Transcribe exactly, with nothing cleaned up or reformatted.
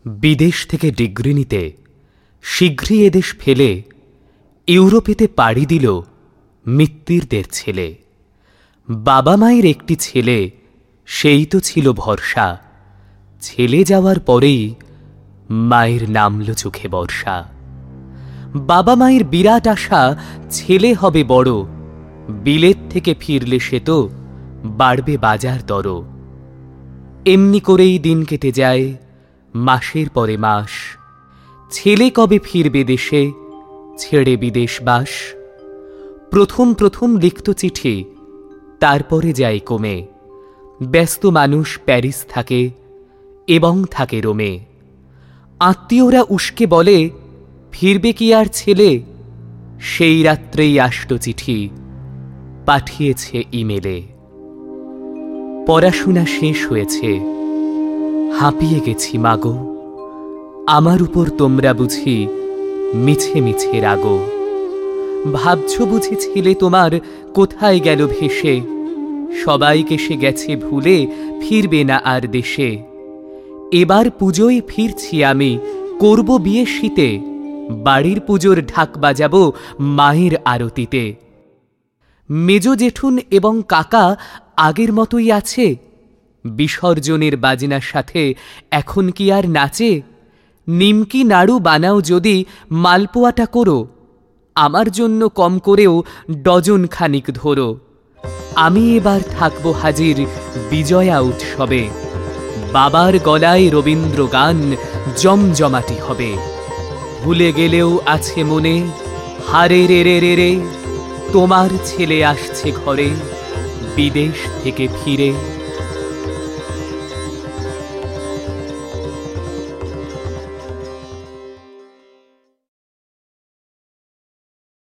বিদেশ থেকে ডিগ্রি নিতে শীঘ্রই এদেশ ফেলে ইউরোপেতে পাড়ি দিল মিত্তিরদের ছেলে। বাবা মায়ের একটি ছেলে, সেই তো ছিল ভরসা। ছেলে যাওয়ার পরেই মায়ের নামল চোখে বর্ষা। বাবা মায়ের বিরাট আশা ছেলে হবে বড়, বিলেত থেকে ফিরলে সে তো বাড়বে বাজার দর। এমনি করেই দিন কেটে যায় মাসের পরে মাস। ছেলে কবে ফিরবে দেশে ছেড়ে বিদেশ বাস। প্রথম প্রথম লিখত চিঠি, তারপরে যায় কমে। ব্যস্ত মানুষ প্যারিস থাকে এবং থাকে রোমে। আত্মীয়রা উস্কে বলে, ফিরবে কি আর ছেলে? সেই রাত্রেই আসত চিঠি, পাঠিয়েছে ইমেলে। পড়াশোনা শেষ হয়েছে, হাঁপিয়ে গেছি মাগো। আমার উপর তোমরা বুঝি মিছে মিছে রাগো। ভাবছ বুঝি ছেলে তোমার কোথায় গেল ভেসে। সবাইকে সে গেছে ভুলে, ফিরবে না আর দেশে। এবার পুজোয় ফিরছি আমি, করব বিয়ে শীতে। বাড়ির পুজোর ঢাক বাজাবো মায়ের আরতিতে। মেজ জেঠুন এবং কাকা আগের মতোই আছে। বিসর্জনের বাজনার সাথে এখন কি আর নাচে? নিমকি নাড়ু বানাও যদি, মালপোয়াটা করো। আমার জন্য কম করেও ডজন খানিক ধরো। আমি এবার থাকব হাজির বিজয়া উৎসবে। বাবার গলায় রবীন্দ্র গান জমজমাটি হবে। ভুলে গেলেও আছে মনে, হারে রে রে রে রে, তোমার ছেলে আসছে ঘরে বিদেশ থেকে ফিরে।